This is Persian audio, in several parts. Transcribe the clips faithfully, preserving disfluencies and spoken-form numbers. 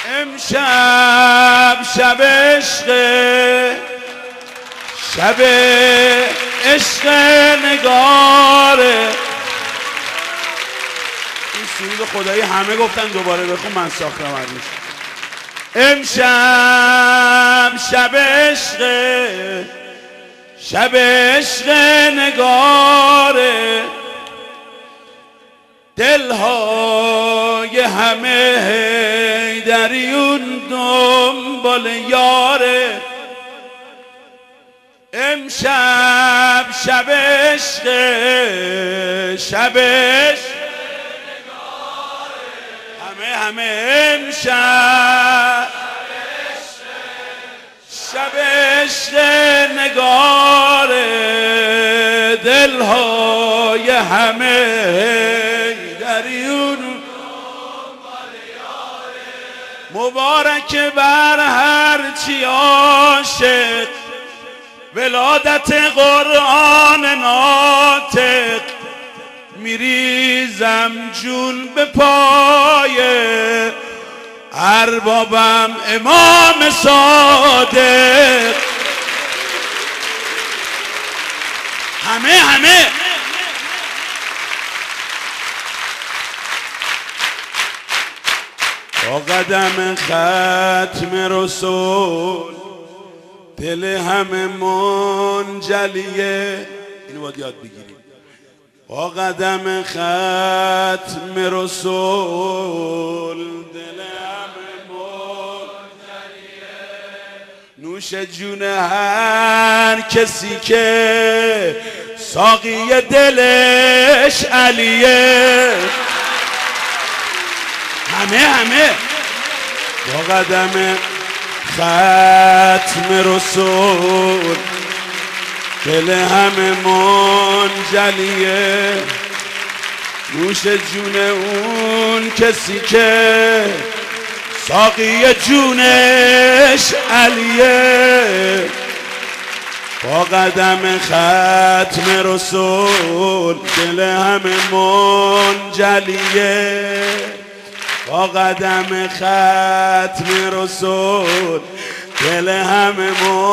امشب شب عشق، شب عشق نگاره. این سرود خدایی همه گفتن دوباره بخون، من ساختم ازش. امشب شب عشق، شب عشق نگاره. دلهای همه حیدریون دنبال یاره. امشب شب عشق، شب عشق نگاره. همه همه امشب شب عشق نگاره. دلهای همه حیدریون مبارک بر هر چی عاشق. ولادت قرآن ناطق. میریزم جون به پای اربابم امام صادق. همه همه با قدم ختم رسول دل همه منجلیه. اینو باید یاد بگیریم. با قدم ختم رسول دل همه منجلیه. نوش جون هر کسی که ساقی دلش علیه. همه همه با قدم ختم رسول دل همه منجلیه. نوش جون اون کسی که ساقی جونش علیه. با قدم ختم رسول دل همه منجلیه. با قدم ختم رسول دل همه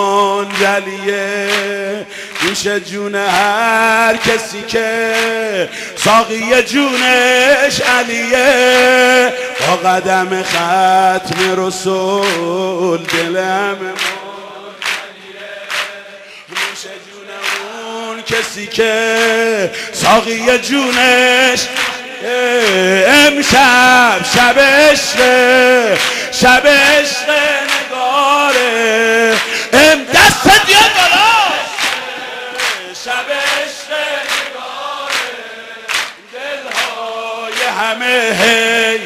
منجلیه. نوش جون هر کسی که ساقی جونش علیه. با قدم ختم رسول دل همه منجلیه. نوش جون اون کسی که ساقی جونش. امشب شب عشق، شب عشق نگاره. ام دست بیاد بالا. شب عشق نگاره. دلهای همه هی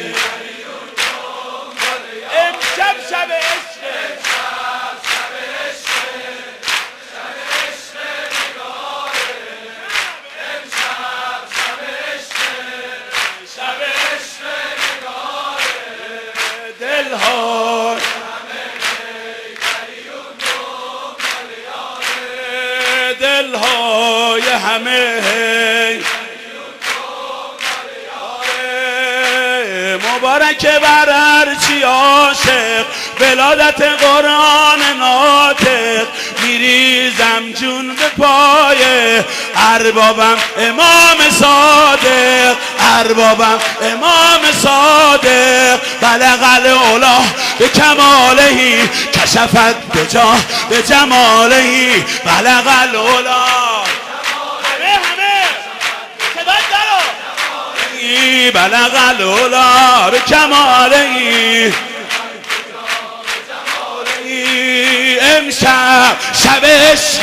امشب شب عشق، دلهای همه مبارک بر هر چی عاشق. ولادت قرآن ناطق. میریزم جون به پای اربابم امام صادق. اربابم امام صادق. بلغ العلا به کمالهی کشفت به جا به جمالهی. بلغ العلا همه همه صدای دارو. بلغ العلا به کمالهی. امشب شب عشق،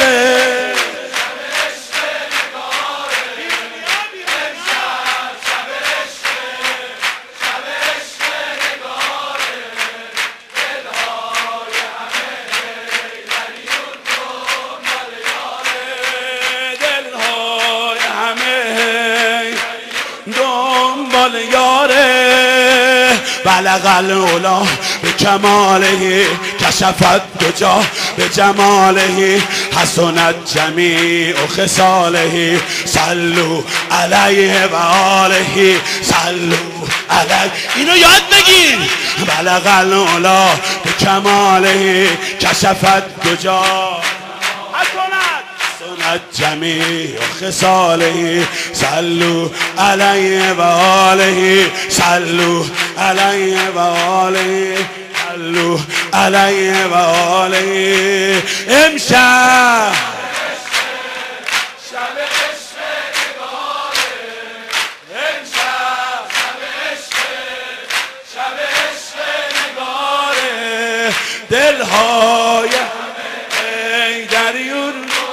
بلغ العلا به کماله کشفت بجا به جماله. حسنت جمیع خصاله. صلوا علیه و آله. صلوا علی. اینو یاد بگیر. بلغ العلا به کماله کشفت دجا حسنت جمیع خصاله صلوا علیه و آله صلوا علیه و آله صلوا علیه و آله. امشب دلهای ای دریون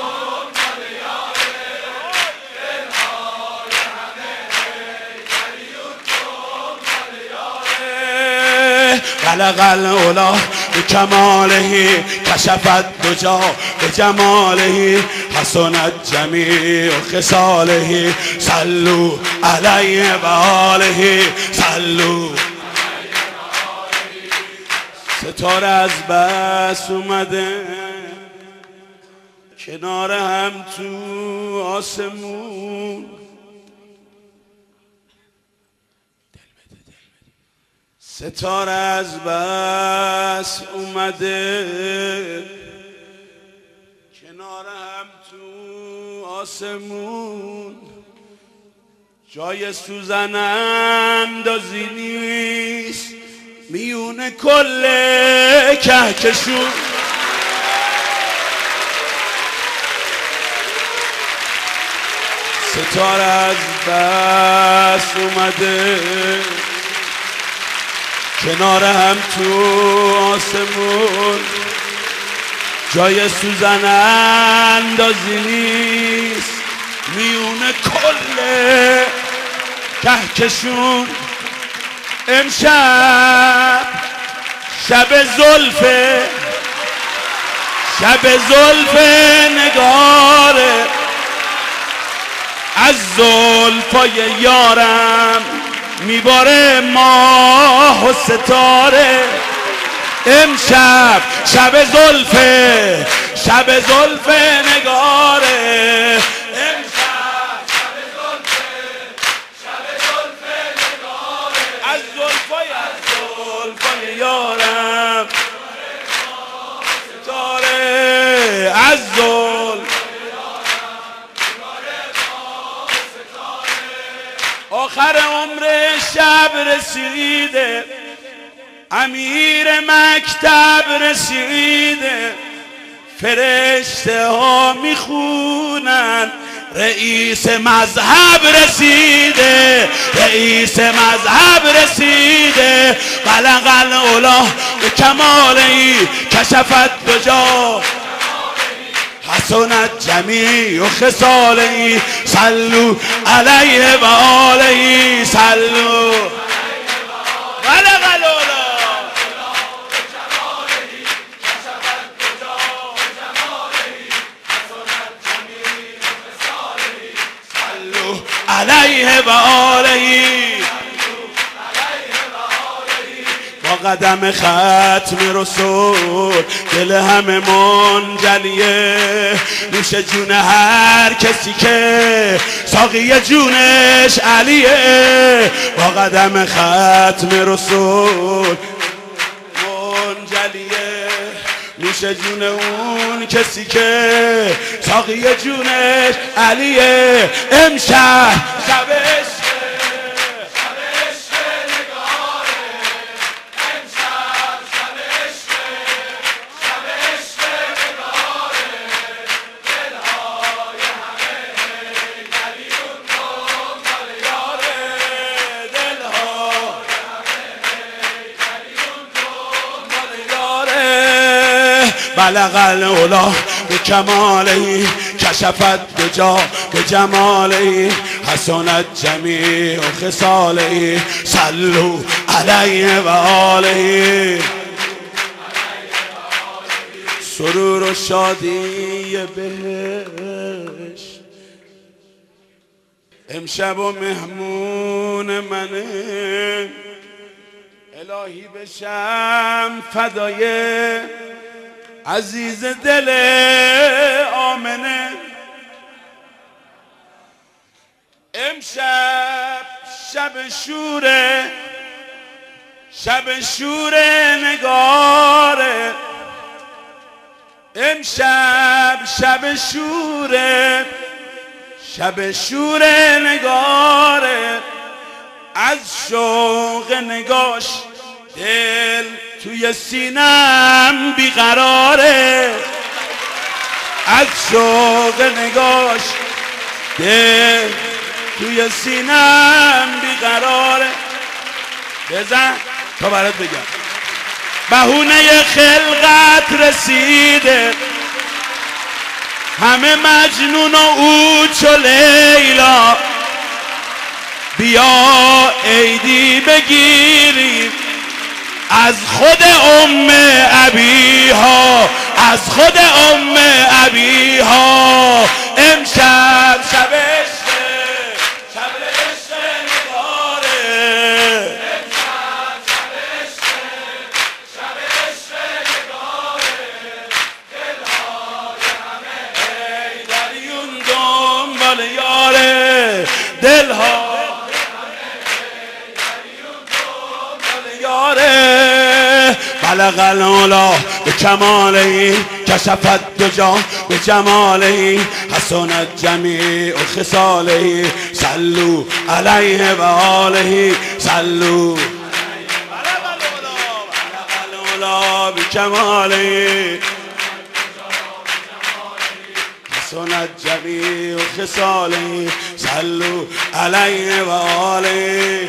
بلغ العلا به کماله کشفت دجا به جماله حسنت جمیع خصاله صلوا علیه و آله صلوا. ستاره از بس اومده کنار هم تو آسمون، ستاره از بس اومده کنار هم تو آسمون، جای سوزن اندازی نیست میون کل کهکشون. ستاره از بس اومده کنار هم تو آسمون، جای سوزن اندازی نیست میون کل کهکشون. امشب شب زلفه شب زلفه نگاره از زلفای یارم میباره ماه و ستاره. امشب شب زلفه شب زلفه نگاره یارم ستاره از زل آخر عمر شب رسیده، امیر مکتب رسیده، فرشته ها میخونن رئیس مذهب رسیده، رئیس مذهب رسیده. بلغ العلا به کماله کشفت دجا حسنت جمیع خصاله صلوا علیه و آله صلوا. بلغ العلا علیه و آله با قدم ختم رسول دل همه منجلیه، نوش جون هر کسی که ساقی جونش علیه. با قدم ختم رسول منجلیه، نوش جون اون کسی که ساقی جونش علیه. امشب شب عشق شب عشق نگاره، امشب شب عشق شب عشق نگاره، دلهای همه دلیون دنبال یاره، دلهای همه دلیون دنبال یاره. بلغ العلا به کماله کشفت دجا به جماله حسنت جمیع خصاله صلوا علیه و آله. سرور و شادی بهش امشب و مهمون منه، الهی بشم فدای عزیز دل آمنه. امشب شب شوره، شب شوره نگاره، امشب شب شوره، شب شوره نگاره، از شوق نگاش دل توی سینم بیقراره، از شوق نگاش دل توی سینم بیقراره. بزن تا برات بگم. بهونه خلقت رسیده، همه مجنون و او چو لیلا، بیا عیدی بگیریم از خود ام ابیها، از خود ام ابیها. امشب شب عشق، شب عشق نگاره، امشب شب عشق، شب عشق نگاره، دلهای همه حیدریون دنبال یاره، دلها بلغ العلا به کماله، کشفت دجا به جماله، حسنت جمیع خصاله، صلوا علیه و آله، صلوا. بلغ العلا به کماله، حسنت جمیع خصاله، صلوا علیه و آله.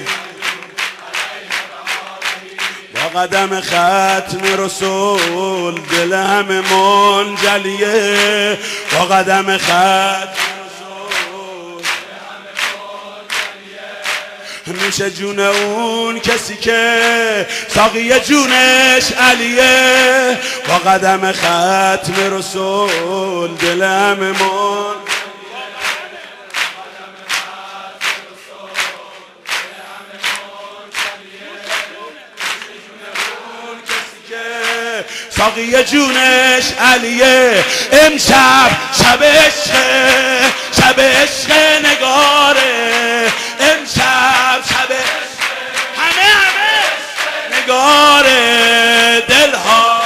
قدم ختم رسول دل همه منجلیه، با قدم ختم رسول دل همه منجلیه، میشه جون اون کسی که ساقی جونش علیه، با قدم ختم رسول دل همه منجلیه. ساقی جونش علیه، امشب شب عشق، شب عشق نگاره، امشب شب همه همه نگاره، دلها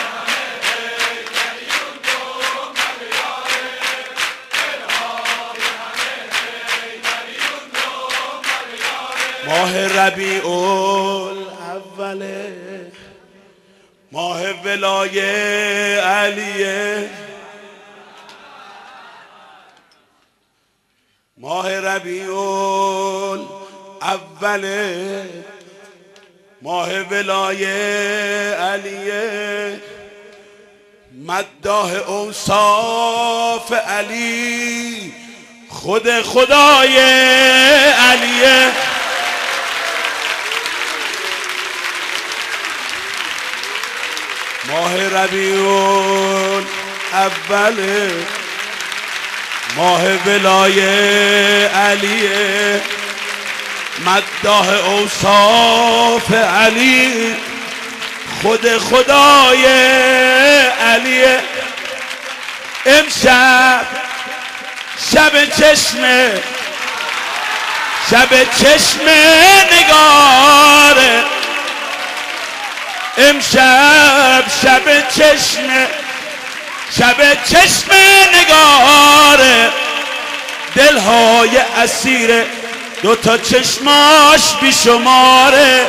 ماه ربیع الاوله، ماه ولایه علیه، ماه ربیع الاوله، ماه ولایه علیه، مداح اوصاف علی، خود خدای علیه. ماه ربیع اوله، ماه ولایه علیه، مداح اوصاف علی، خود خدای علیه. امشب شب چشمه، شب چشمه نگاره، امشب شب چشم، شب چشم نگاره، دلهای اسیر دوتا چشماش بیشماره،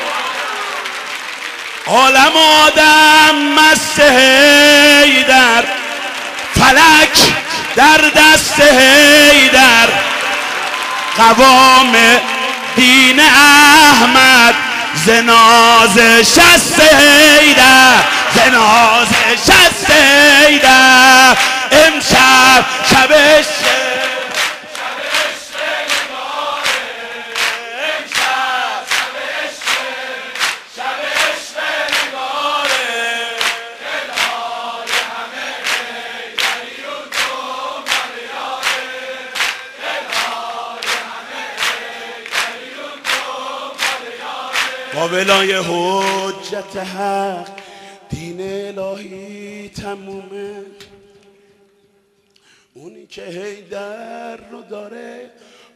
عالم آدم مست حیدر، فلک در دست حیدر، قوام دین احمد زناز شست حیدر، زناز شست حیدر. امشب شب عشق، شب عشق نگاره، امشب شب عشق، شب عشق نگاره، دلهای همه حیدریون دنبال یاره، دلهای همه حیدریون دنبال یاره. با ولای حجت حق دین الهی تمومه، اونی که حیدر رو داره